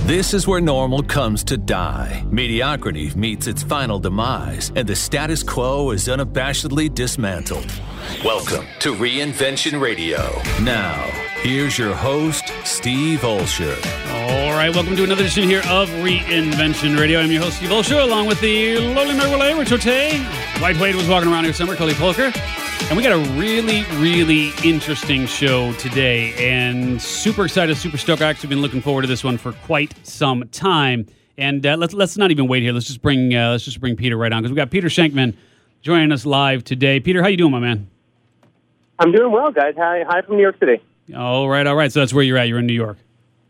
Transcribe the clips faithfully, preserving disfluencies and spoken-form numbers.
This is where normal comes to die. Mediocrity meets its final demise, and the status quo is unabashedly dismantled. Welcome to Reinvention Radio. Now, here's your host, Steve Olsher. All right, welcome to another edition here of Reinvention Radio. I'm your host, Steve Olsher, along with the lovely Merle Rich Ote. White Wade was walking around here somewhere, Cully Polker. And we got a really, really interesting show today, and super excited, super stoked. I've actually been looking forward to this one for quite some time. And uh, let's let's not even wait here. Let's just bring uh, let's just bring Peter right on, because we got Peter Shankman joining us live today. Peter, how you doing, my man? I'm doing well, guys. Hi, hi from New York City. All right, all right. So that's where you're at. You're in New York.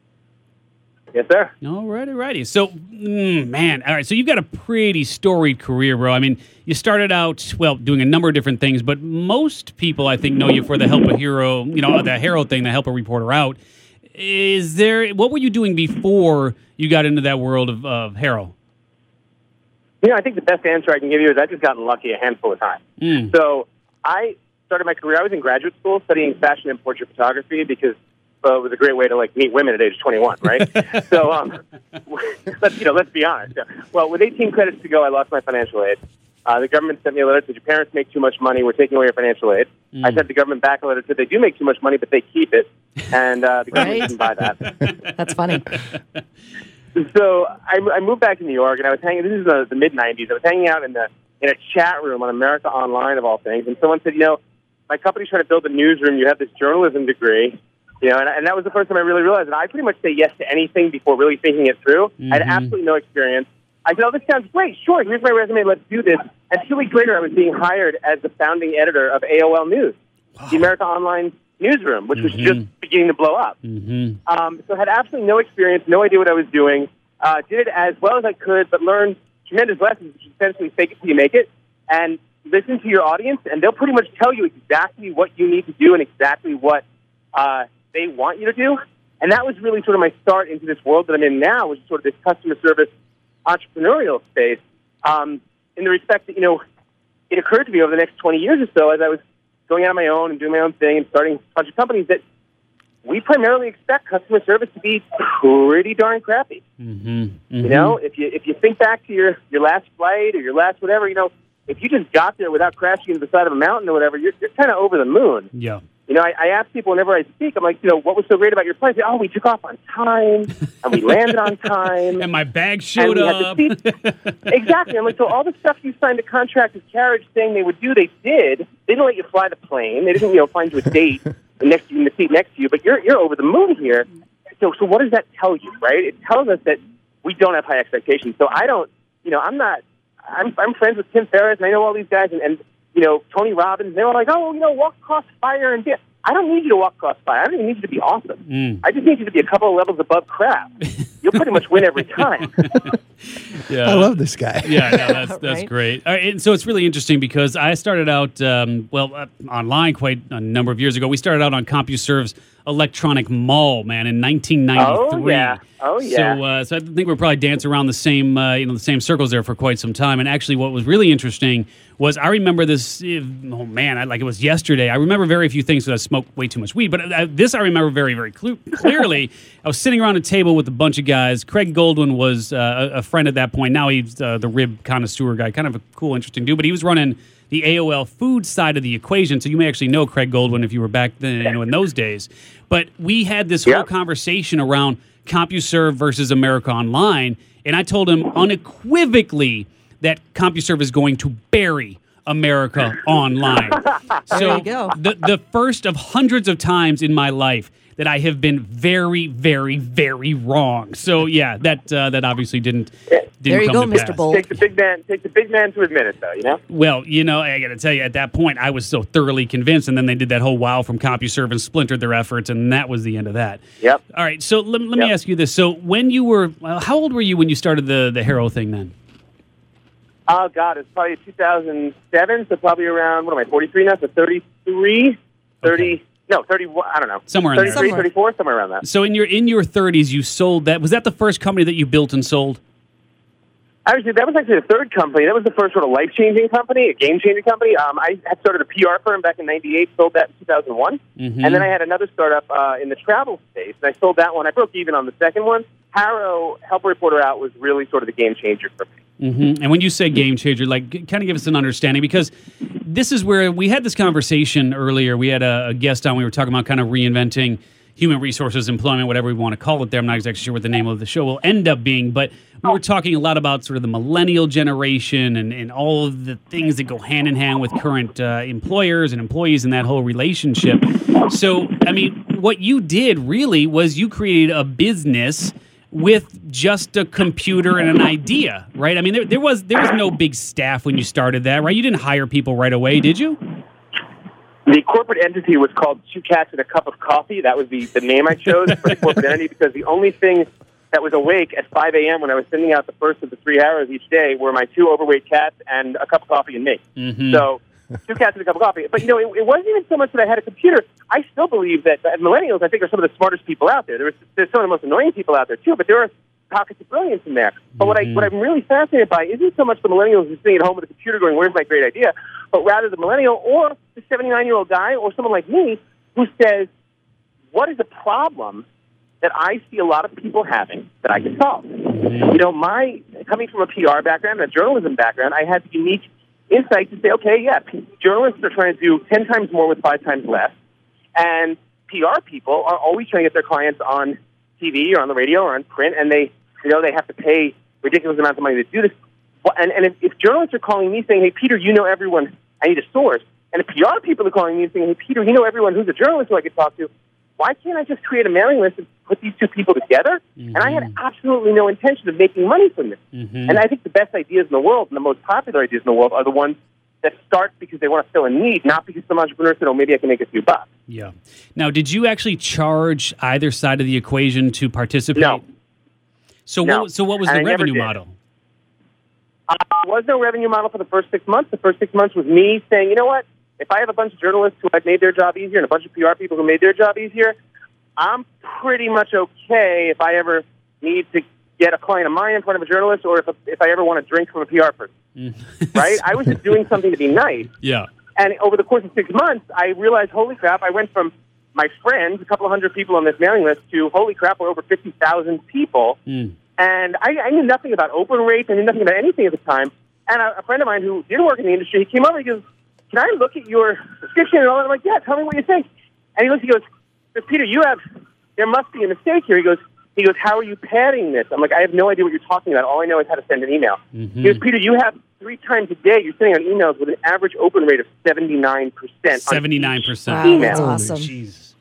Yes, sir. All righty, righty. So, mm, man, all right. So you've got a pretty storied career, bro. I mean, you started out, well, doing a number of different things, but most people, I think, know you for the Help a Hero, you know, the Hero thing, the Help a Reporter Out. Is there, what were you doing before you got into that world of, of Hero? You know, I think the best answer I can give you is I've just gotten lucky a handful of times. Mm. So I started my career, I was in graduate school studying fashion and portrait photography because uh, it was a great way to, like, meet women at age twenty-one, right? so, um, let's, you know, let's be honest. Well, with eighteen credits to go, I lost my financial aid. Uh, the government sent me a letter that said, your parents make too much money, we're taking away your financial aid. Mm. I sent the government back a letter that said, they do make too much money, but they keep it. And uh, the government Right? didn't buy that. That's funny. So I, I moved back to New York, and I was hanging, this is the, the mid nineties, I was hanging out in the in a chat room on America Online, of all things, and someone said, you know, my company's trying to build a newsroom, you have this journalism degree, you know, and, and that was the first time I really realized that I pretty much say yes to anything before really thinking it through. Mm-hmm. I had absolutely no experience. I said, oh, this sounds great, sure, here's my resume, let's do this. And two weeks later, I was being hired as the founding editor of A O L News, wow. the America Online newsroom, which mm-hmm. was just beginning to blow up. Mm-hmm. Um, so I had absolutely no experience, no idea what I was doing. Uh, did it as well as I could, but learned tremendous lessons, which is essentially fake it till you make it, and listen to your audience, and they'll pretty much tell you exactly what you need to do and exactly what uh, they want you to do. And that was really sort of my start into this world that I'm in now, which is sort of this customer service entrepreneurial space, um, in the respect that, you know, it occurred to me over the next twenty years or so as I was going out on my own and doing my own thing and starting a bunch of companies that we primarily expect customer service to be pretty darn crappy. Mm-hmm. Mm-hmm. You know, if you if you think back to your, your last flight or your last whatever, you know, if you just got there without crashing into the side of a mountain or whatever, you're, you're kind of over the moon. Yeah. You know, I, I ask people whenever I speak, I'm like, you know, what was so great about your flight? They say, oh, we took off on time, and we landed on time. And my bag showed up. Exactly. I'm like, so all the stuff you signed a contract with carriage saying they would do, they did. They didn't let you fly the plane. They didn't, you know, find you a date next to you in the seat next to you, but you're you're over the moon here. So, so what does that tell you, right? It tells us that we don't have high expectations. So I don't, you know, I'm not, I'm I'm friends with Tim Ferriss, and I know all these guys, and, and you know, Tony Robbins, they're all like, oh, you know, walk across fire and death. I don't need you to walk across fire. I don't even need you to be awesome. Mm. I just need you to be a couple of levels above crap. You'll pretty much win every time. Yeah. I love this guy. Yeah, no, that's that's Right? great. All right, and so it's really interesting because I started out, um, well, uh, online quite a number of years ago. We started out on CompuServe's Electronic Mall, man, in nineteen ninety-three. Oh, yeah. Oh, yeah. So, uh, so I think we're probably dancing around the same, uh, you know, the same circles there for quite some time. And actually, what was really interesting was I remember this. Oh man, I, like it was yesterday. I remember very few things because I smoked way too much weed. But uh, this I remember very, very cl- clearly. I was sitting around a table with a bunch of guys. Craig Goldwyn was uh, a, a friend at that point. Now he's uh, the rib connoisseur guy, kind of a cool, interesting dude. But he was running the A O L food side of the equation. So you may actually know Craig Goldwyn if you were back then, you know, in those days. But we had this Yep. whole conversation around CompuServe versus America Online, and I told him unequivocally that CompuServe is going to bury America Online. So There you go. the the first of hundreds of times in my life that I have been very, very, very wrong. So yeah, that uh, that obviously didn't didn't There you come go, to Mister pass. Bolt. Take the big man. Take the big man to admit it, though. You know. Well, you know, I got to tell you, at that point, I was so thoroughly convinced, and then they did that whole wow from CompuServe and splintered their efforts, and that was the end of that. Yep. All right, so let, let me Yep. ask you this. So when you were, well, how old were you when you started the, the Hero thing then? Oh God, it's probably two thousand seven. So probably around, what am I, forty-three now? So thirty-three, thirty. Okay. No, thirty. I don't know. Somewhere in there. thirty-three, Somewhere. thirty-four, somewhere around that. So in your in your thirties, you sold that. Was that the first company that you built and sold? Actually, that was actually the third company. That was the first sort of life-changing company, a game-changing company. Um, I had started a P R firm back in ninety-eight, sold that in two thousand one. Mm-hmm. And then I had another startup uh, in the travel space, and I sold that one. I broke even on the second one. Harrow, Help a Reporter Out was really sort of the game changer for me. Mm-hmm. And when you say game changer, like, kind of give us an understanding, because this is where we had this conversation earlier. We had a, a guest on. We were talking about kind of reinventing human resources, employment, whatever we want to call it there. I'm not exactly sure what the name of the show will end up being, but we were talking a lot about sort of the millennial generation and, and all of the things that go hand in hand with current uh, employers and employees and that whole relationship. So, I mean, what you did really was you created a business with just a computer and an idea, right? I mean, there, there was there was no big staff when you started that, right? You didn't hire people right away, did you? The corporate entity was called Two Cats and a Cup of Coffee. That was the, the name I chose for the corporate entity, because the only thing that was awake at five a.m. when I was sending out the first of the three hours each day were my two overweight cats and a cup of coffee and me. Mm-hmm. So, two cats and a cup of coffee. But, you know, it, it wasn't even so much that I had a computer. I still believe that, that millennials, I think, are some of the smartest people out there. There's, there's some of the most annoying people out there, too, but there are pockets of brilliance in there. But what, I, what I'm really fascinated by isn't so much the millennials who's sitting at home with a computer going, where's my great idea? But rather the millennial or the seventy-nine-year-old guy or someone like me who says, what is a problem that I see a lot of people having that I can solve? You know, my coming from a P R background and a journalism background, I had the unique insight to say, okay, yeah, p- journalists are trying to do ten times more with five times less, and P R people are always trying to get their clients on T V or on the radio or on print, and they, you know, they have to pay ridiculous amounts of money to do this. Well, and and if, if journalists are calling me saying, hey, Peter, you know everyone, I need a source, and if P R people are calling me and saying, hey, Peter, you know everyone who's a journalist who I could talk to, why can't I just create a mailing list and put these two people together? Mm-hmm. And I had absolutely no intention of making money from this. Mm-hmm. And I think the best ideas in the world and the most popular ideas in the world are the ones that start because they want to fill a need, not because some entrepreneur said, oh, maybe I can make a few bucks. Yeah. Now, did you actually charge either side of the equation to participate? No. So, no. What, so what was the and revenue model? Uh, there was no revenue model for the first six months. The first six months was me saying, you know what? If I have a bunch of journalists who have made their job easier and a bunch of P R people who made their job easier, I'm pretty much okay if I ever need to get a client of mine in front of a journalist or if a, if I ever want to drink from a P R person. Right? I was just doing something to be nice. Yeah. And over the course of six months, I realized, holy crap, I went from my friends, a couple of hundred people on this mailing list, to, holy crap, we're over fifty thousand people. Mm. And I, I knew nothing about open rates. I knew nothing about anything at the time. And a, a friend of mine who did work in the industry, he came over and he goes, can I look at your description and all that? I'm like, yeah, tell me what you think. And he looks, he goes, Peter, you have, there must be a mistake here. He goes, he goes, how are you padding this? I'm like, I have no idea what you're talking about. All I know is how to send an email. Mm-hmm. He goes, Peter, you have three times a day, you're sending out emails with an average open rate of seventy-nine percent. seventy-nine percent. Wow, that's awesome. Jeez.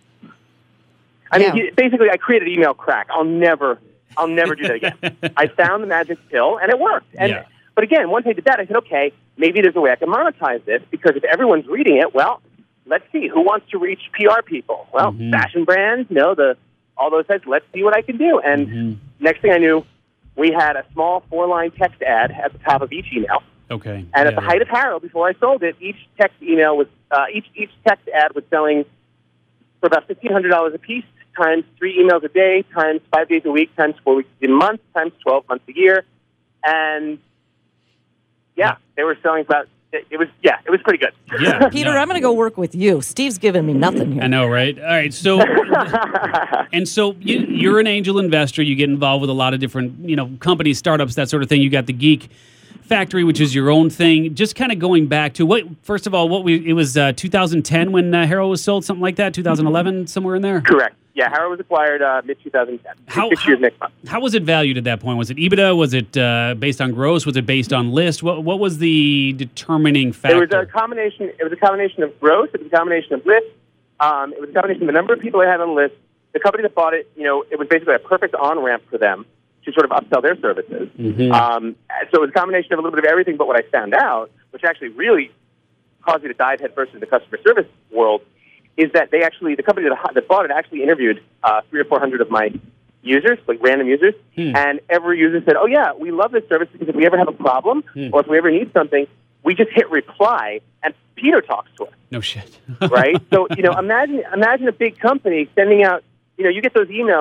I yeah. mean, basically, I created email crack. I'll never, I'll never do that again. I found the magic pill, and it worked. And, yeah. But again, once I did that, I said, okay, maybe there's a way I can monetize this, because if everyone's reading it, well, let's see, who wants to reach P R people? Well, mm-hmm. fashion brands, you know, the, all those sites, let's see what I can do. And mm-hmm. next thing I knew, we had a small four-line text ad at the top of each email. Okay. And yeah, at the height of Harrow, before I sold it, each text email was, uh, each, each text ad was selling for about fifteen hundred dollars a piece, times three emails a day, times five days a week, times four weeks a month, times twelve months a year. And, yeah, they were selling about, it, it was, yeah, it was pretty good. Yeah, Peter, no. I'm going to go work with you. Steve's giving me nothing here. I know, right? All right, so, and so you, you're an angel investor. You get involved with a lot of different, you know, companies, startups, that sort of thing. You got the Geek Factory, which is your own thing. Just kind of going back to what, first of all, what we, it was uh, two thousand ten when uh, Harrow was sold, something like that, two thousand eleven, somewhere in there? Correct. Yeah, Harrow was acquired uh, mid twenty ten. How, six how, years next month. How was it valued at that point? Was it EBITDA? Was it uh, based on gross? Was it based on list? What What was the determining factor? It was a combination. It was a combination of gross. It was a combination of list. Um, it was a combination of the number of people I had on the list. The company that bought it, you know, it was basically a perfect on ramp for them to sort of upsell their services. Mm-hmm. Um, so it was a combination of a little bit of everything. But what I found out, which actually really caused me to dive headfirst into the customer service world, is that they actually, the company that, that bought it actually interviewed uh, three or four hundred of my users, like random users, hmm. and every user said, oh, yeah, we love this service because if we ever have a problem hmm. or if we ever need something, we just hit reply, and Peter talks to us. No shit. Right? So, you know, imagine imagine a big company sending out, you know, you get those emails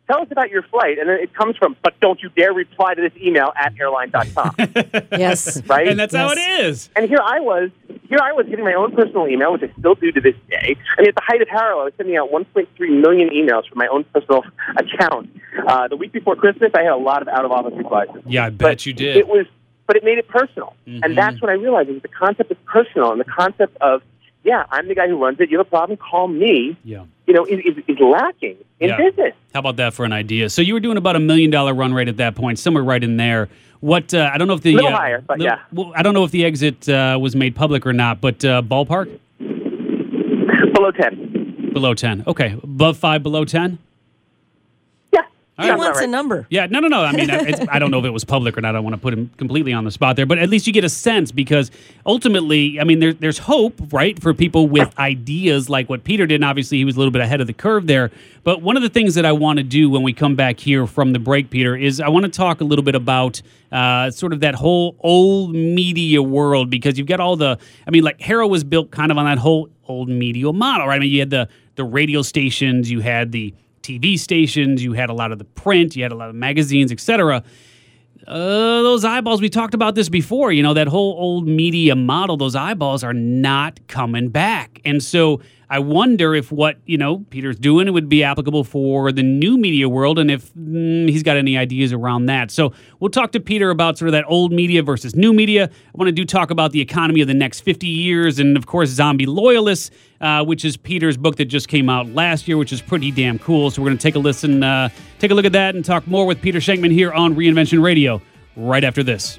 tell us about your flight. And then it comes from, but don't you dare reply to this email at airline dot com. Yes. Right? And that's Yes. how it is. And here I was, here I was getting my own personal email, which I still do to this day. I mean, at the height of Harrow, I was sending out one point three million emails from my own personal account. Uh, the week before Christmas, I had a lot of out-of-office replies. Yeah, I bet But you did. It was, but it made it personal. Mhm. And that's what I realized, is the concept of personal and the concept of, yeah, I'm the guy who runs it. You have a problem, call me. Yeah. You know, is, is, is lacking in Yeah. business. How about that for an idea? So you were doing about a million dollar run rate at that point, somewhere right in there. What uh, I don't know if the Little uh, higher, but the- yeah. well, I don't know if the exit uh, was made public or not, but uh, ballpark Below ten. below ten. Okay, above five, below ten. Yeah. All He right. Sounds wants about a right. number. Yeah, no, no, no. I mean, it's, I don't know if it was public or not. I don't want to put him completely on the spot there, but at least you get a sense, because ultimately, I mean, there, there's hope, right, for people with ideas like what Peter did. And obviously, he was a little bit ahead of the curve there. But one of the things that I want to do when we come back here from the break, Peter, is I want to talk a little bit about uh, sort of that whole old media world, because you've got all the, I mean, like Harrow was built kind of on that whole old media model, right? I mean, you had the the radio stations, you had the T V stations, you had a lot of the print, you had a lot of magazines, et cetera. Uh, those eyeballs, we talked about this before, you know, that whole old media model, those eyeballs are not coming back. And so I wonder if what, you know, Peter's doing would be applicable for the new media world, and if mm, he's got any ideas around that. So we'll talk to Peter about sort of that old media versus new media. I want to do talk about the economy of the next fifty years, and of course, Zombie Loyalists, uh, which is Peter's book that just came out last year, which is pretty damn cool. So we're going to take a listen, uh, take a look at that, and talk more with Peter Shankman here on Reinvention Radio right after this.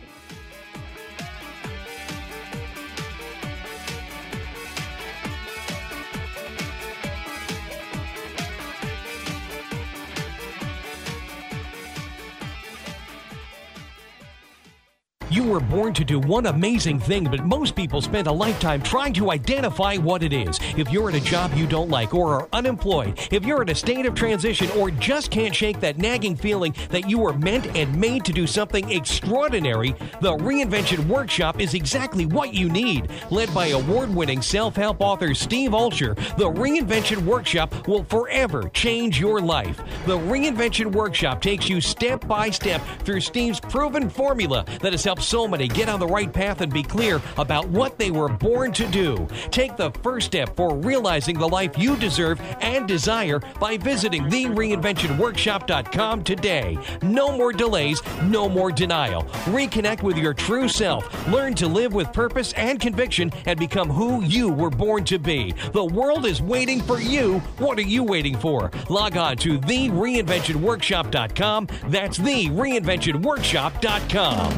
You were born to do one amazing thing, but most people spend a lifetime trying to identify what it is. If you're in a job you don't like or are unemployed, if you're in a state of transition or just can't shake that nagging feeling that you were meant and made to do something extraordinary, the Reinvention Workshop is exactly what you need. Led by award-winning self-help author Steve Olsher, the Reinvention Workshop will forever change your life. The Reinvention Workshop takes you step by step through Steve's proven formula that has helped so many get on the right path and be clear about what they were born to do. Take the first step for realizing the life you deserve and desire by visiting the reinvention workshop dot com today. No more delays, no more denial. Reconnect with your true self. Learn to live with purpose and conviction and become who you were born to be. The world is waiting for you. What are you waiting for? Log on to the reinvention workshop dot com. That's the reinvention workshop dot com.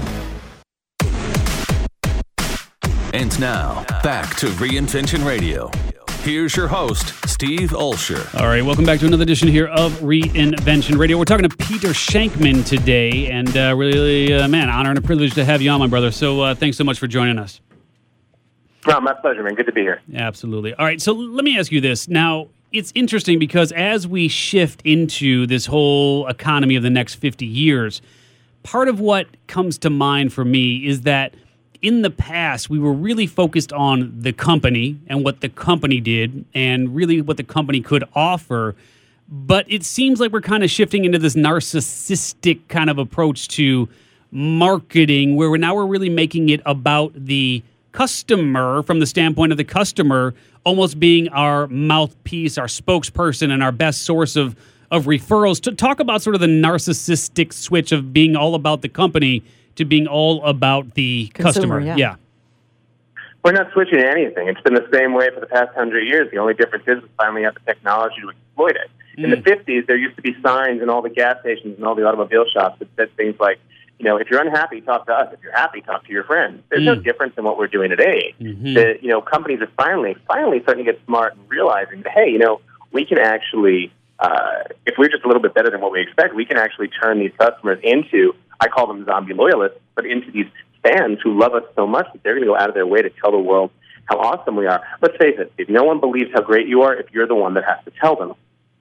And now, back to Reinvention Radio. Here's your host, Steve Olsher. All right, welcome back to another edition here of Reinvention Radio. We're talking to Peter Shankman today, and uh, really, uh, man, honor and a privilege to have you on, my brother. So uh, thanks so much for joining us. No, my pleasure, man. Good to be here. Absolutely. All right, so let me ask you this. Now, it's interesting because as we shift into this whole economy of the next fifty years, part of what comes to mind for me is that in the past, we were really focused on the company and what the company did and really what the company could offer. But it seems like we're kind of shifting into this narcissistic kind of approach to marketing, where we're now we're really making it about the customer from the standpoint of the customer almost being our mouthpiece, our spokesperson, and our best source of, of referrals. To talk about sort of the narcissistic switch of being all about the company to being all about the Consumer, customer. yeah. yeah. We're not switching to anything. It's been the same way for the past hundred years. The only difference is we finally have the technology to exploit it. In Mm. the fifties, there used to be signs in all the gas stations and all the automobile shops that said things like, you know, if you're unhappy, talk to us. If you're happy, talk to your friends. There's no Mm. difference in what we're doing today. Mhm. The, you know, companies are finally, finally starting to get smart and realizing that, hey, you know, we can actually, uh, if we're just a little bit better than what we expect, we can actually turn these customers into, I call them zombie loyalists, but into these fans who love us so much that they're going to go out of their way to tell the world how awesome we are. Let's face it, if no one believes how great you are, if you're the one that has to tell them.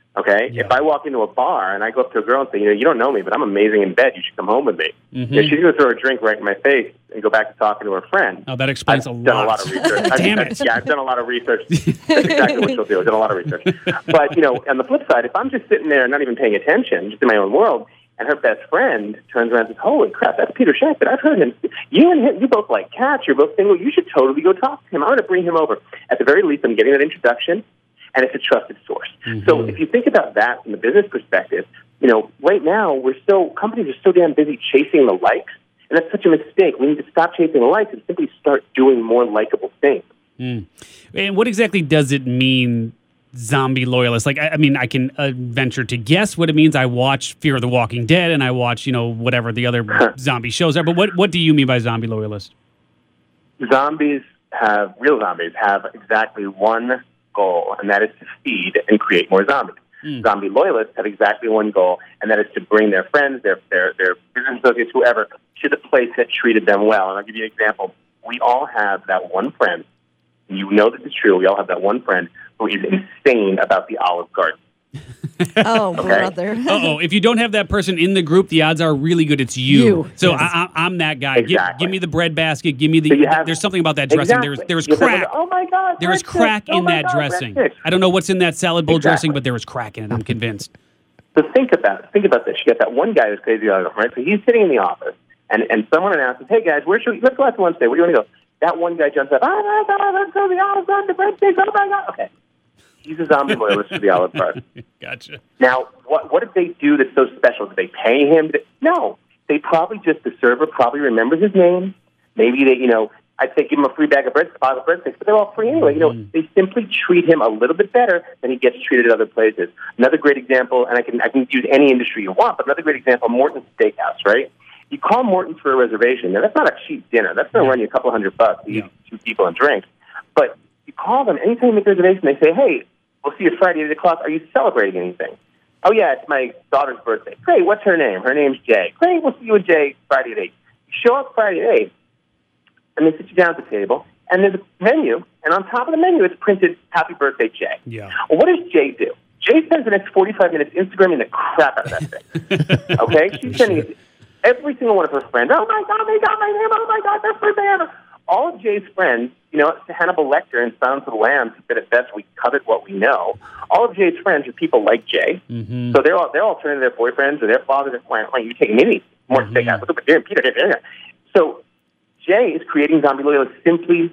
Okay? Yeah. If I walk into a bar and I go up to a girl and say, you know, you don't know me, but I'm amazing in bed. You should come home with me. Mm-hmm. You know, she's going to throw a drink right in my face and go back to talking to her friend. Oh, that explains I've a done lot. a lot of research. Damn I've, it. Yeah, I've done a lot of research. That's exactly what she'll do. I've done a lot of research. But, you know, on the flip side, if I'm just sitting there and not even paying attention, just in my own world, and her best friend turns around and says, holy crap, that's Peter Shankman. I've heard him. You and him, you both like cats. You're both single. You should totally go talk to him. I'm going to bring him over. At the very least, I'm getting that introduction, and it's a trusted source. Mm-hmm. So if you think about that from the business perspective, you know, right now, we're so, companies are so damn busy chasing the likes, and that's such a mistake. We need to stop chasing the likes and simply start doing more likable things. Mm. And what exactly does it mean, zombie loyalist? Like, I, I mean, I can uh, venture to guess what it means. I watch Fear of the Walking Dead, and I watch, you know, whatever the other zombie shows are. But what, what do you mean by zombie loyalist? Zombies have, real zombies have exactly one goal, and that is to feed and create more zombies. Mm. Zombie loyalists have exactly one goal, and that is to bring their friends, their their their business associates, whoever, to the place that treated them well. And I'll give you an example. We all have that one friend. You know this is true. We all have that one friend who is insane about the Olive Garden. Oh, Okay. brother. Uh-oh. If you don't have that person in the group, the odds are really good it's you. You, So yes. I, I, I'm that guy. Exactly. Give, give me the bread basket. Give me the... So you have- there's something about that dressing. Exactly. There's, there's You have crack. someone, oh, my God. There is bread crack sticks. in oh my that God, bread dressing. sticks. I don't know what's in that salad bowl Exactly. dressing, but there is crack in it. I'm convinced. So think about it. Think about this. You got that one guy who's crazy about it, right? So he's sitting in the office, and, and someone announces, hey, guys, where should we... Let's go out to lunch today. Where do you want to go? That one guy jumps up, oh, my God, let's go to the Olive Garden, the bread sticks. Oh, my God. Okay. He's a zombie loyalist to the Olive Garden. Gotcha. Now, what what did they do that's so special? Did they pay him? To, no. They probably just, the server probably remembers his name. Maybe they, you know, I'd say give him a free bag of bread, bag of bread sticks, but they're all free anyway. You know, Mm. they simply treat him a little bit better than he gets treated at other places. Another great example, and I can I can use any industry you want, but another great example, Morton's Steakhouse, right? You call Morton's for a reservation. Now, that's not a cheap dinner. That's going to run you a couple hundred bucks to eat Yeah. two people and drink. But you call them, anytime you make a reservation, they say, hey, we'll see you Friday at eight o'clock. Are you celebrating anything? Oh, yeah, it's my daughter's birthday. Great, what's her name? Her name's Jay. Great, we'll see you with Jay Friday at eight. You show up Friday at eight, and they sit you down at the table, and there's a menu, and on top of the menu it's printed, Happy Birthday, Jay. Yeah. Well, what does Jay do? Jay spends the next forty-five minutes Instagramming the crap out of that thing. Okay? She's sending it to every single one of her friends. Oh, my God, they got my name. Oh, my God, best birthday ever. All of Jay's friends, you know, to Hannibal Lecter in Silence of the Lambs, who said it best, we covet what we know. All of Jay's friends are people like Jay. Mm-hmm. So they're all they're all turning to their boyfriends or their fathers. Why aren't you taking me? More Mm-hmm. steakhouse. Look at Peter. Peter. So Jay is creating zombie loyalists simply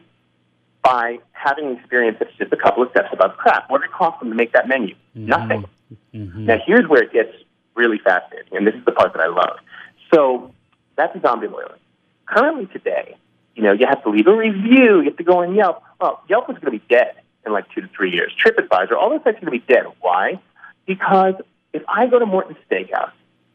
by having an experience that's just a couple of steps above crap. What did it cost them to make that menu? Mm-hmm. Nothing. Mm-hmm. Now, here's where it gets really fascinating, and this is the part that I love. So that's a zombie loyalist. Currently today, you know, you have to leave a review. You have to go on Yelp. Well, Yelp is going to be dead in like two to three years. TripAdvisor, all those sites are going to be dead. Why? Because if I go to Morton's Steakhouse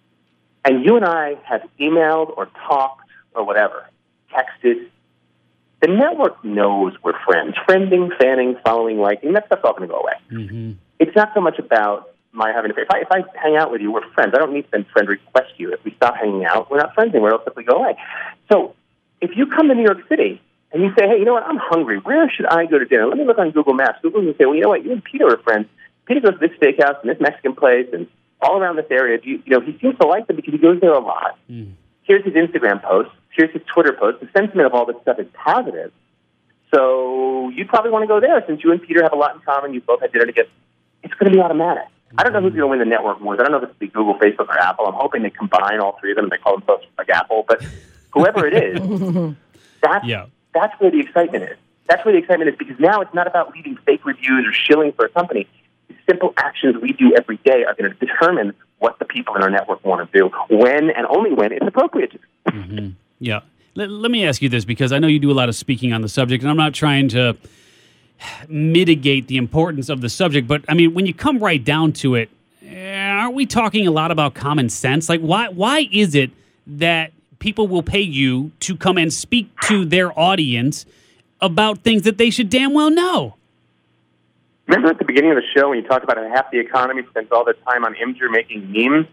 and you and I have emailed or talked or whatever, texted, the network knows we're friends. Friending, fanning, following, liking, that stuff's all going to go away. Mm-hmm. It's not so much about my having to pay. If I, if I hang out with you, we're friends. I don't need to send friend request you. If we stop hanging out, we're not friends anymore. It'll simply go away. So if you come to New York City and you say, hey, you know what, I'm hungry. Where should I go to dinner? Let me look on Google Maps. Google will say, well, you know what, you and Peter are friends. Peter goes to this steakhouse and this Mexican place and all around this area. Do you, you know, he seems to like them because he goes there a lot. Mm. Here's his Instagram post. Here's his Twitter post. The sentiment of all this stuff is positive. So you probably want to go there since you and Peter have a lot in common. You both had dinner together. It's going to be automatic. I don't know who's going to win the network wars. I don't know if it's be Google, Facebook, or Apple. I'm hoping they combine all three of them and they call themselves like Apple. But whoever it is, that's, Yeah. that's where the excitement is. That's where the excitement is because now it's not about leaving fake reviews or shilling for a company. The simple actions we do every day are going to determine what the people in our network want to do, when and only when it's appropriate. Mm-hmm. Yeah. Let, let me ask you this, because I know you do a lot of speaking on the subject, and I'm not trying to mitigate the importance of the subject, but, I mean, when you come right down to it, aren't we talking a lot about common sense? Like, why why is it that people will pay you to come and speak to their audience about things that they should damn well know? Remember at the beginning of the show when you talked about how half the economy spends all their time on Imgur making memes?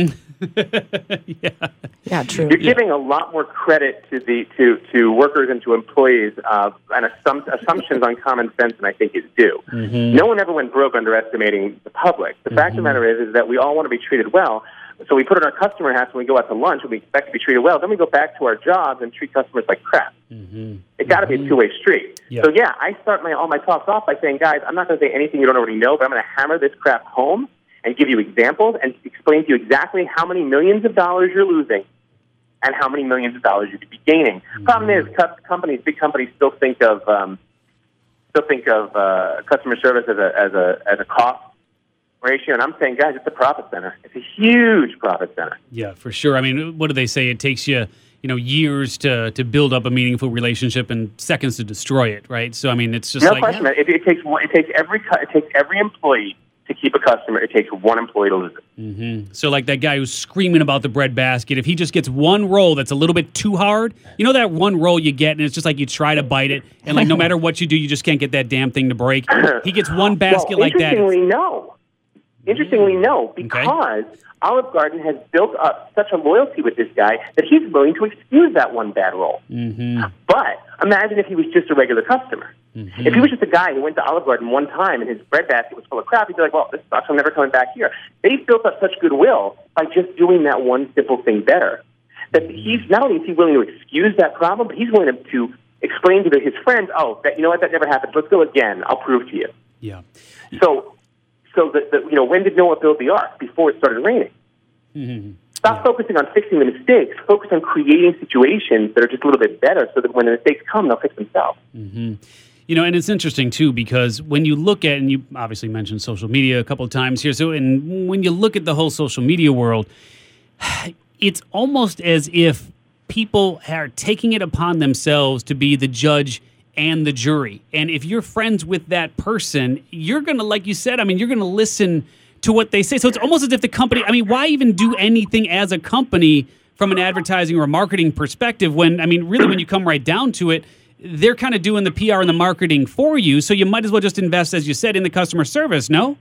Mm-hmm. yeah. Yeah, true. You're Yeah. giving a lot more credit to the to, to workers and to employees uh, and assum- assumptions on common sense than I think is due. Mm-hmm. No one ever went broke underestimating the public. The mm-hmm. fact of the matter is, is that we all want to be treated well. So we put on our customer hats when we go out to lunch and we expect to be treated well. Then we go back to our jobs and treat customers like crap. Mm-hmm. It's got to mm-hmm. be a two-way street. Yep. So yeah, I start my all my talks off by saying, guys, I'm not going to say anything you don't already know, but I'm going to hammer this crap home and give you examples and explain to you exactly how many millions of dollars you're losing and how many millions of dollars you could be gaining. Mm-hmm. Problem is, co- companies, big companies, still think of um, still think of uh, customer service as a as a as a cost ratio, and I'm saying, guys, it's a profit center. It's a huge profit center. Yeah, for sure. I mean, what do they say? It takes you, you know, years to to build up a meaningful relationship and seconds to destroy it, right? So, I mean, it's just no like question. Yeah. It, it takes one, it takes every cu- it takes every employee to keep a customer. It takes one employee to lose it. Mm-hmm. So, like that guy who's screaming about the bread basket, if he just gets one roll that's a little bit too hard, you know that one roll you get, and it's just like you try to bite it, and like no matter what you do, you just can't get that damn thing to break. He gets one basket well, like that. Interestingly, no. Interestingly, no, because okay. Olive Garden has built up such a loyalty with this guy that he's willing to excuse that one bad roll. Mm-hmm. But imagine if he was just a regular customer. Mm-hmm. If he was just a guy who went to Olive Garden one time and his bread basket was full of crap, he'd be like, well, this sucks, I'm never coming back here. They've built up such goodwill by just doing that one simple thing better. That he's not only is he willing to excuse that problem, but he's willing to, to explain to his friends, oh, that, you know what, that never happened. Let's go again. I'll prove to you. Yeah. So... So, the, the, you know, when did Noah build the ark? Before it started raining. Mm-hmm. Stop yeah. focusing on fixing the mistakes. Focus on creating situations that are just a little bit better so that when the mistakes come, they'll fix themselves. Mm-hmm. You know, and it's interesting, too, because when you look at, and you obviously mentioned social media a couple of times here, so and when you look at the whole social media world, it's almost as if people are taking it upon themselves to be the judge and the jury. And if you're friends with that person, you're going to, like you said, I mean, you're going to listen to what they say. So it's almost as if the company, I mean, why even do anything as a company from an advertising or a marketing perspective when, I mean, really when you come right down to it, they're kind of doing the P R and the marketing for you. So you might as well just invest, as you said, in the customer service, no?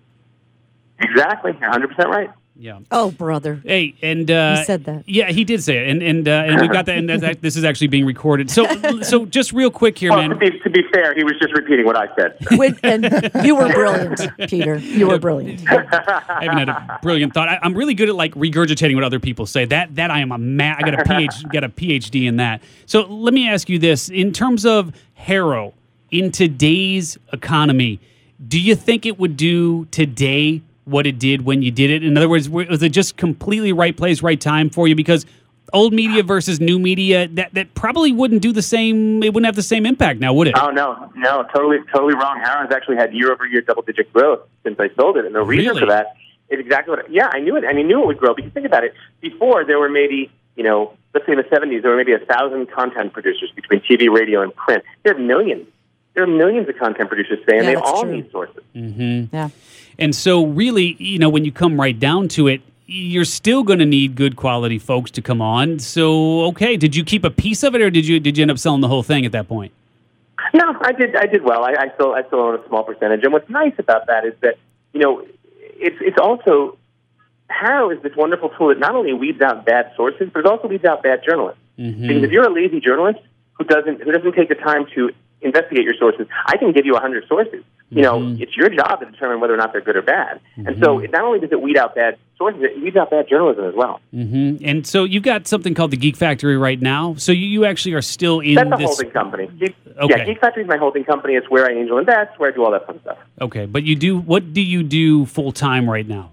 Exactly. one hundred percent right. Yeah. Oh, brother. Hey, and uh, he said that. Yeah, he did say it, and and uh, and we got that. And that, this is actually being recorded. So, so just real quick here, well, man. To be, to be fair, he was just repeating what I said. With, and you were brilliant, Peter. You were brilliant. I haven't had a brilliant thought. I, I'm really good at like regurgitating what other people say. That that I am a ma- I got a PhD, got a PhD in that. So let me ask you this: in terms of Haro in today's economy, do you think it would do today what it did when you did it? In other words, was it just completely right place, right time for you? Because old media versus new media, that, that probably wouldn't do the same, it wouldn't have the same impact now, would it? Oh, no, no, totally totally wrong. Harron's actually had year-over-year double-digit growth since I sold it, and the reason Really? for that is exactly what, yeah, I knew it, and I knew it would grow, because think about it, before there were maybe, you know, let's say in the seventies, there were maybe a thousand content producers between T V, radio, and print. There are millions. There are millions of content producers today, and Yeah, they that's all true. need sources. Mm-hmm. Yeah. And so really, you know, when you come right down to it, you're still going to need good quality folks to come on. So, okay, did you keep a piece of it, or did you did you end up selling the whole thing at that point? No, I did. I did well. I, I still, I still own a small percentage. And what's nice about that is that, you know, it's it's also Haro is this wonderful tool that not only weeds out bad sources, but it also weeds out bad journalists. Mm-hmm. Because if you're a lazy journalist who doesn't who doesn't take the time to investigate your sources, I can give you a hundred sources. You know, Mm-hmm. it's your job to determine whether or not they're good or bad. Mm-hmm. And so, it, not only does it weed out bad sources, it weeds out bad journalism as well. Mm-hmm. And so you've got something called the Geek Factory right now. So you, you actually are still in That's a this. holding company. Geek, Okay. Yeah, Geek Factory is my holding company. It's where I angel invest, where I do all that fun stuff. Okay, but you do. What do you do full time right now?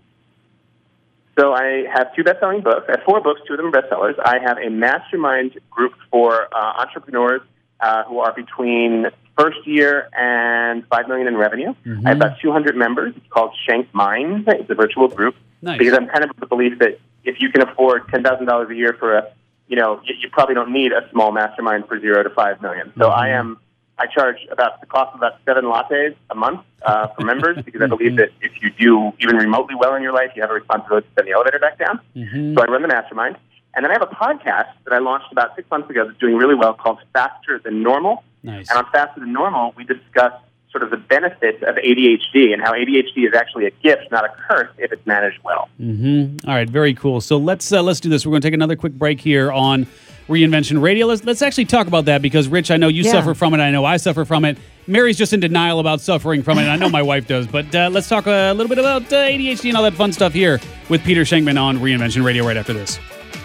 So I have two best-selling books. I have four books. Two of them are bestsellers. I have a mastermind group for uh, entrepreneurs uh, who are between first year and five million in revenue. Mm-hmm. I have about two hundred members. It's called Shank Minds. It's a virtual group. Nice. Because I'm kind of of the belief that if you can afford ten thousand dollars a year for a, you know, you, you probably don't need a small mastermind for zero to five million. So Mm-hmm. I am. I charge about the cost of about seven lattes a month uh, for members because I believe that if you do even remotely well in your life, you have a responsibility to send the elevator back down. Mm-hmm. So I run the mastermind. And then I have a podcast that I launched about six months ago that's doing really well called Faster Than Normal. Nice. And on Faster Than Normal, we discuss sort of the benefits of A D H D and how A D H D is actually a gift, not a curse, if it's managed well. Mm-hmm. All right, very cool. So let's uh, let's do this. We're going to take another quick break here on Reinvention Radio. Let's let's actually talk about that because, Rich, I know you Yeah. suffer from it. I know I suffer from it. Mary's just in denial about suffering from it. And I know my wife does. But uh, let's talk a little bit about uh, A D H D and all that fun stuff here with Peter Shankman on Reinvention Radio right after this.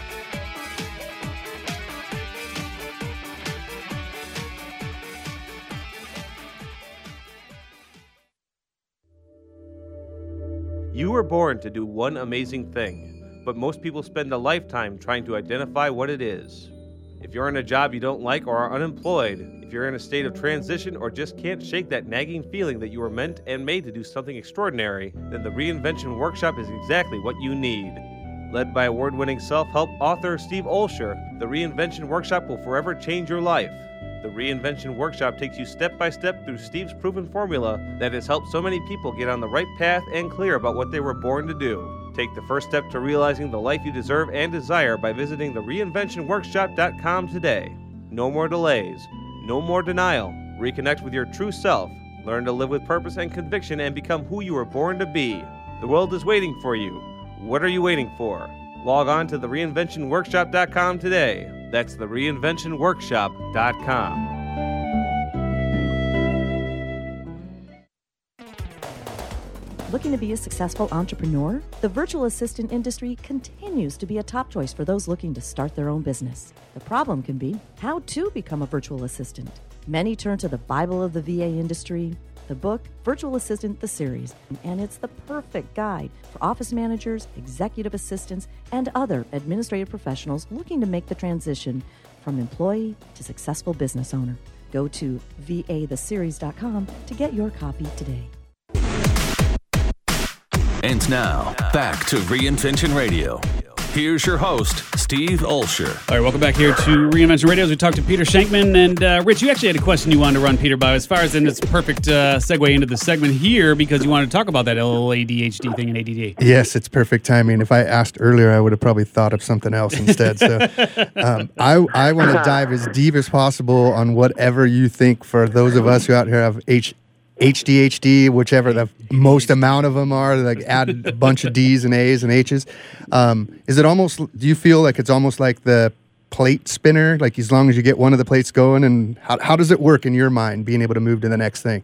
You were born to do one amazing thing, but most people spend a lifetime trying to identify what it is. If you're in a job you don't like or are unemployed, if you're in a state of transition or just can't shake that nagging feeling that you were meant and made to do something extraordinary, then the Reinvention Workshop is exactly what you need. Led by award-winning self-help author Steve Olsher, the Reinvention Workshop will forever change your life. The Reinvention Workshop takes you step by step through Steve's proven formula that has helped so many people get on the right path and clear about what they were born to do. Take the first step to realizing the life you deserve and desire by visiting the reinvention workshop dot com today. No more delays, no more denial. Reconnect with your true self, learn to live with purpose and conviction, and become who you were born to be. The world is waiting for you. What are you waiting for? Log on to the reinvention workshop dot com today. That's the reinvention workshop dot com. Looking to be a successful entrepreneur? The virtual assistant industry continues to be a top choice for those looking to start their own business. The problem can be how to become a virtual assistant. Many turn to the Bible of the V A industry, the book Virtual Assistant the Series, and it's the perfect guide for office managers, executive assistants, and other administrative professionals looking to make the transition from employee to successful business owner. Go to V A the series dot com to get your copy today. And now, back to Reinvention Radio. Here's your host, Steve Olsher. All right, welcome back here to Reinvention Radio as we talk to Peter Shankman. And uh, Rich, you actually had a question you wanted to run Peter by as far as, and it's a perfect uh, segue into the segment here because you wanted to talk about that little A D H D thing and A D D. Yes, it's perfect timing. If I asked earlier, I would have probably thought of something else instead. So um, I, I want to dive as deep as possible on whatever you think for those of us who out here have H. H D H D, whichever the most amount of them are, like add a bunch of D's and A's and H's. Um, is it almost, do you feel like it's almost like the plate spinner, like as long as you get one of the plates going, and how, how does it work in your mind, being able to move to the next thing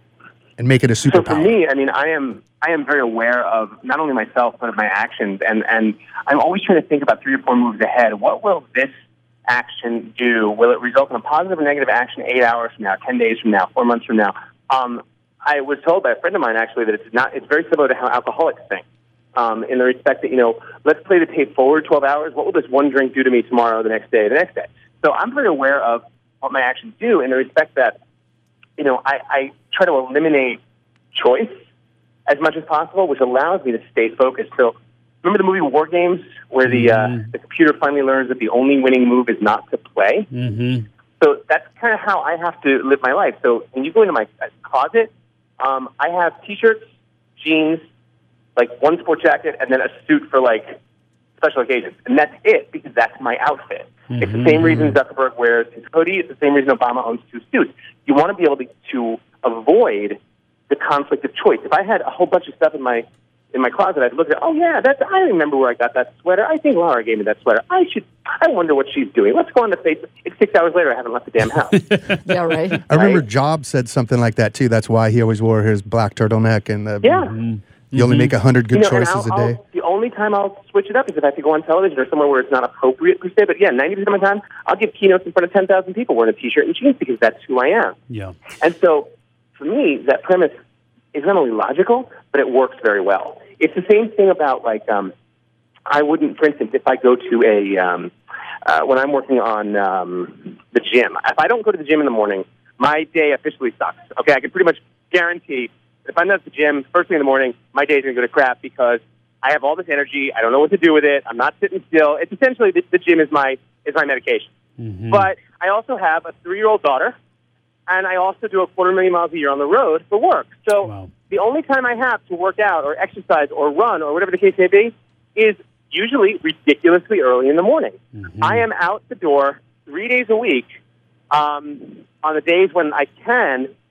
and make it a superpower? So for me, I mean, I am I am very aware of not only myself, but of my actions, and, and I'm always trying to think about three or four moves ahead. What will this action do? Will it result in a positive or negative action eight hours from now, ten days from now, four months from now? Um, I was told by a friend of mine, actually, that it's not. It's very similar to how alcoholics think, um, in the respect that, you know, let's play the tape forward twelve hours. What will this one drink do to me tomorrow, the next day, the next day? So I'm very aware of what my actions do in the respect that, you know, I, I try to eliminate choice as much as possible, which allows me to stay focused. So remember the movie War Games, where the, uh, the computer finally learns that the only winning move is not to play? Mm-hmm. So that's kind of how I have to live my life. So when you go into my closet, um, I have T-shirts, jeans, like one sport jacket, and then a suit for, like, special occasions. And that's it, because that's my outfit. Mm-hmm. It's the same reason Zuckerberg wears his hoodie. It's the same reason Obama owns two suits. You want to be able to, to avoid the conflict of choice. If I had a whole bunch of stuff in my in my closet, I'd look at, oh, yeah, that's, I remember where I got that sweater. I think Laura gave me that sweater. I should, I wonder what she's doing. Let's go on to Facebook. It's six hours later. I haven't left the damn house. Yeah, right. I remember Right? Jobs said something like that, too. That's why he always wore his black turtleneck. And the, Yeah. mm-hmm. You only make one hundred good You know, and choices I'll, a day. I'll, the only time I'll switch it up is if I have to go on television or somewhere where it's not appropriate per se. But yeah, ninety percent of my time, I'll give keynotes in front of ten thousand people wearing a T-shirt and jeans because that's who I am. Yeah. And so, for me, that premise is not only logical, but it works very well. It's the same thing about, like, um, I wouldn't, for instance, if I go to a, um, uh, when I'm working on um, the gym, if I don't go to the gym in the morning, my day officially sucks. Okay, I can pretty much guarantee if I'm not at the gym first thing in the morning, my day's going to go to crap because I have all this energy. I don't know what to do with it. I'm not sitting still. It's essentially the, the gym is my is my medication. Mm-hmm. But I also have a three-year-old daughter, and I also do a quarter million miles a year on the road for work. So wow. The only time I have to work out or exercise or run or whatever the case may be is usually ridiculously early in the morning. Mm-hmm. I am out the door three days a week um, on the days when I can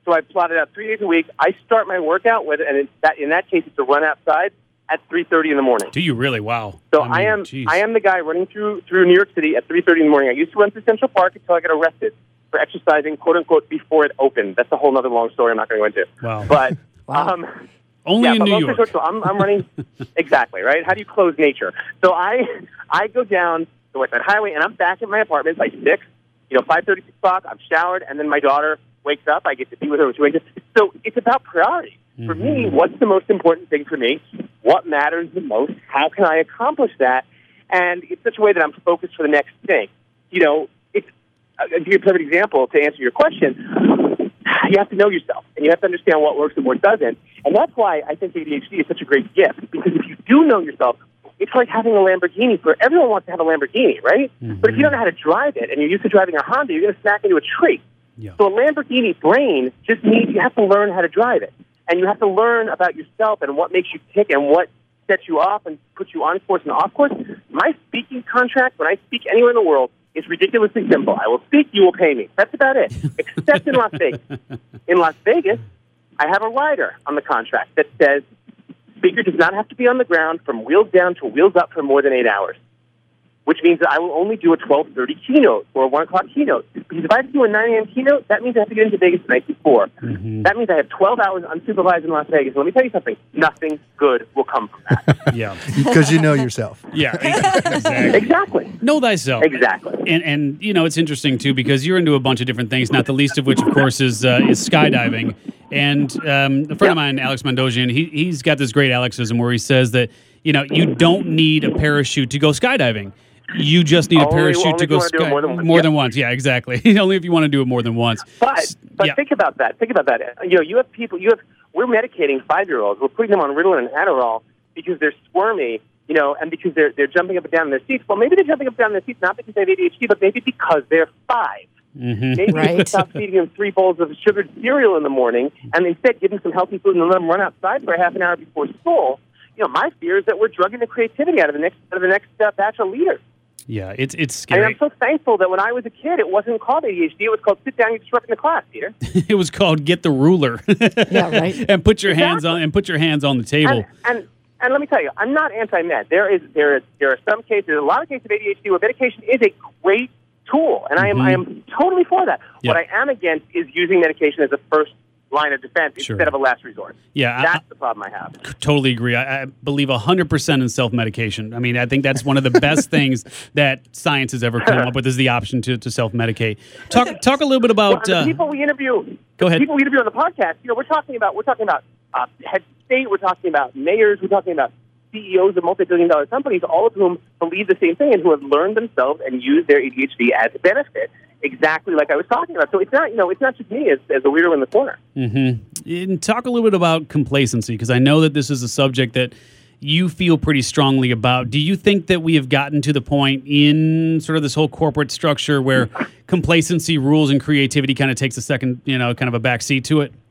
So I plotted out three days a week. I start my workout with, and in that, in that case, it's a run outside at three thirty in the morning. Do you really? Wow. So I, mean, I am geez. I am the guy running through through New York City at three thirty in the morning. I used to run through Central Park until I got arrested for exercising, quote unquote, before it opened. That's a whole other long story I'm not going to go into. Wow. But Wow. um, Only yeah, in but New long York. story short, so I'm, I'm running exactly right. How do you close nature? So I I go down the West Side Highway and I'm back at my apartment by six. You know, five thirty, six o'clock. I'm showered, and then my daughter wakes up. I get to be with her when she wakes up. So it's about priority. For me, what's the most important thing for me? What matters the most? How can I accomplish that? And it's such a way that I'm focused for the next thing. You know, it's, I'll give you a perfect example to answer your question. You have to know yourself, and you have to understand what works and what doesn't. And that's why I think A D H D is such a great gift, because if you do know yourself, it's like having a Lamborghini. For everyone wants to have a Lamborghini, right? Mm-hmm. But if you don't know how to drive it, and you're used to driving a Honda, you're going to smack into a tree. Yeah. So a Lamborghini brain just means you have to learn how to drive it. And you have to learn about yourself and what makes you tick and what sets you off and puts you on course and off course. My speaking contract, when I speak anywhere in the world, is ridiculously simple. I will speak, you will pay me. That's about it, except in Las Vegas. In Las Vegas, I have a rider on the contract that says, speaker does not have to be on the ground from wheels down to wheels up for more than eight hours. Which means that I will only do a twelve thirty keynote or a one o'clock keynote. Because if I have to do a nine a.m. keynote, that means I have to get into Vegas the night before. Mm-hmm. That means I have twelve hours unsupervised in Las Vegas. And let me tell you something, nothing good will come from that. Yeah. Because you know yourself. Yeah, exactly. Exactly. Know thyself. Exactly. And, and, you know, it's interesting, too, because you're into a bunch of different things, not the least of which, of course, is uh, is skydiving. And um, a friend yep. of mine, Alex Mondosian, he, he's got this great Alexism where he says that, you know, you don't need a parachute to go skydiving. You just need a only, parachute only to go sky. More than once. More yeah. than once, yeah, exactly. Only if you want to do it more than once. But but yeah. think about that. Think about that. You know, you have people. You have we're medicating five-year-olds. We're putting them on Ritalin and Adderall because they're squirmy. You know, and because they're they're jumping up and down in their seats. Well, maybe they're jumping up and down in their seats not because they have A D H D, but maybe because they're five. Mm-hmm. Maybe right. if we stop feeding them three bowls of sugared cereal in the morning, and instead give them some healthy food and let them run outside for a half an hour before school. You know, my fear is that we're drugging the creativity out of the next out of the next uh, batch of leaders. Yeah, it's it's And scary. I'm so thankful that when I was a kid, it wasn't called A D H D. It was called sit down, you're disrupting the class, Peter. It was called Get the Ruler. Yeah, right. And put your Exactly. hands on and put your hands on the table. And, and and let me tell you, I'm not anti-med. There is there is there are some cases, a lot of cases of A D H D where medication is a great tool, and I am Mm-hmm. I am totally for that. Yep. What I am against is using medication as a first line of defense Sure. instead of a last resort. Yeah, That's I, the problem I have. totally agree. I, I believe one hundred percent in self-medication. I mean, I think that's one of the best things that science has ever come up with is the option to, to self-medicate. Talk talk a little bit Well, about... the Uh, people we interview, go ahead. the people we interview on the podcast, you know, we're talking about we're talking about uh, heads of state, we're talking about mayors, we're talking about C E Os of multi-billion dollar companies, all of whom believe the same thing and who have learned themselves and used their A D H D as a benefit, exactly like I was talking about. So it's not, you know, it's not just me as, as a weirdo in the corner. Mm-hmm. And talk a little bit about complacency, because I know that this is a subject that you feel pretty strongly about. Do you think that we have gotten to the point in sort of this whole corporate structure where complacency rules and creativity kind of takes a second, you know, kind of a backseat to it?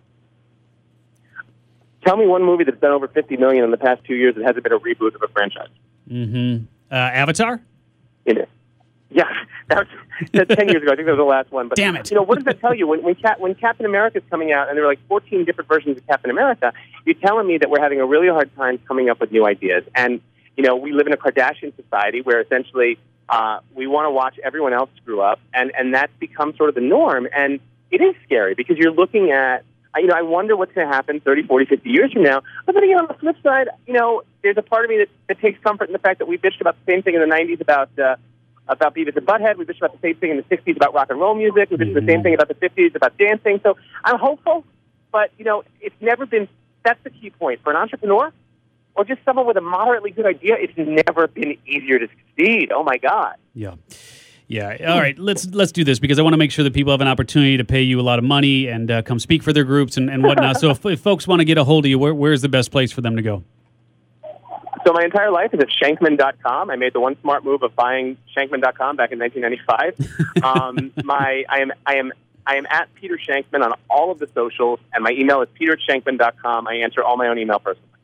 Tell me one movie that's done over fifty million dollars in the past two years that hasn't been a reboot of a franchise. Mm-hmm. Uh, Avatar? It is. Yeah, that was that's ten years ago. I think that was the last one. But, Damn it. You know, what does that tell you? When when, Cap, when Captain America is coming out, and there are like fourteen different versions of Captain America, you're telling me that we're having a really hard time coming up with new ideas. And, you know, we live in a Kardashian society where essentially uh, we want to watch everyone else screw up, and, and that's become sort of the norm. And it is scary because you're looking at, you know, I wonder what's going to happen thirty, forty, fifty years from now. But then again, on the flip side, you know, there's a part of me that, that takes comfort in the fact that we bitched about the same thing in the nineties about uh, about Beavis and Butthead. We bitched about the same thing in the sixties about rock and roll music. We bitched mm-hmm. the same thing about the fifties about dancing. So I'm hopeful, but, you know, it's never been, that's the key point. For an entrepreneur or just someone with a moderately good idea, it's never been easier to succeed. Oh, my God. Yeah. Yeah. All right. Let's let's do this because I want to make sure that people have an opportunity to pay you a lot of money and uh, come speak for their groups and, and whatnot. So if, if folks want to get a hold of you, where, where's the best place for them to go? So my entire life is at shankman dot com. I made the one smart move of buying shankman dot com back in nineteen ninety-five. um, my I am I am I am at Peter Shankman on all of the socials, and my email is peter at shankman dot com. I answer all my own email personally.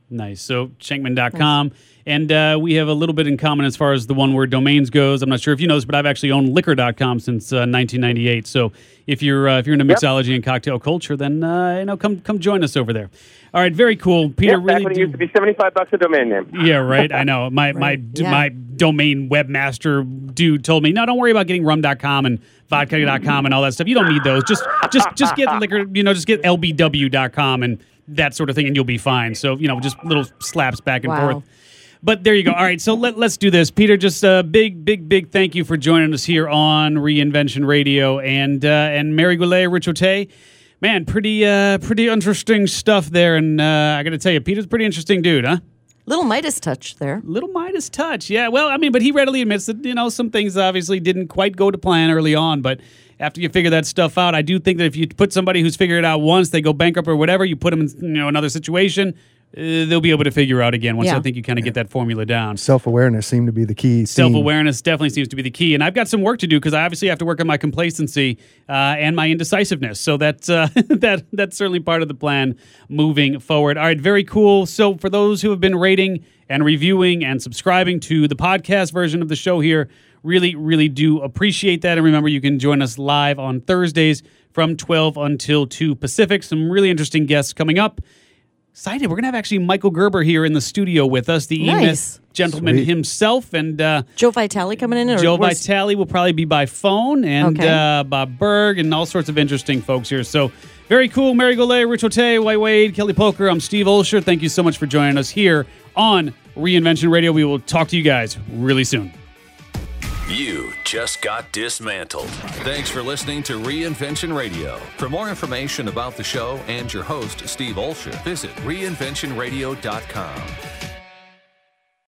Nice. So Schenkman dot com. Nice. And uh, we have a little bit in common as far as the one-word domains goes. I'm not sure if you know this, but I've actually owned liquor dot com since uh, nineteen ninety-eight. So if you're uh, if you're into yep. mixology and cocktail culture, then uh, you know come come join us over there. All right, very cool, Peter. Yep, really back when do... it used to be seventy-five bucks a domain name. Yeah, right. I know. My right. my yeah. my domain webmaster dude told me, no, don't worry about getting rum dot com and vodka dot com and all that stuff. You don't need those. Just just just get liquor. You know, just get L B W dot com and that sort of thing, and you'll be fine. So you know, just little slaps back and wow. forth. But there you go. All right, so let, let's do this. Peter, just a big, big, big thank you for joining us here on Reinvention Radio. And uh, and Mary Goulet, Rich Ote, man, pretty uh, pretty interesting stuff there. And uh, I got to tell you, Peter's a pretty interesting dude, huh? Little Midas touch there. Little Midas touch, yeah. Well, I mean, but he readily admits that, you know, some things obviously didn't quite go to plan early on. But after you figure that stuff out, I do think that if you put somebody who's figured it out once, they go bankrupt or whatever, you put them in, you know, another situation, Uh, they'll be able to figure out again once yeah. I think you kind of yeah. get that formula down. Self-awareness seemed to be the key. Self-awareness definitely seems to be the key. And I've got some work to do because I obviously have to work on my complacency uh, and my indecisiveness. So that's, uh, that, that's certainly part of the plan moving forward. All right, very cool. So for those who have been rating and reviewing and subscribing to the podcast version of the show here, really, really do appreciate that. And remember, you can join us live on Thursdays from twelve until two Pacific. Some really interesting guests coming up. Excited. We're going to have actually Michael Gerber here in the studio with us, the nice. E-Myth gentleman Sweet. himself. And uh, Joe Vitale coming in? Or Joe Vitale will probably be by phone, and okay. uh, Bob Berg, and all sorts of interesting folks here. So very cool. Mary Goulet, Rich Ote, White Wade, Kelly Poker. I'm Steve Olsher. Thank you so much for joining us here on Reinvention Radio. We will talk to you guys really soon. You just got dismantled. Thanks for listening to Reinvention Radio. For more information about the show and your host, Steve Olsher, visit reinvention radio dot com.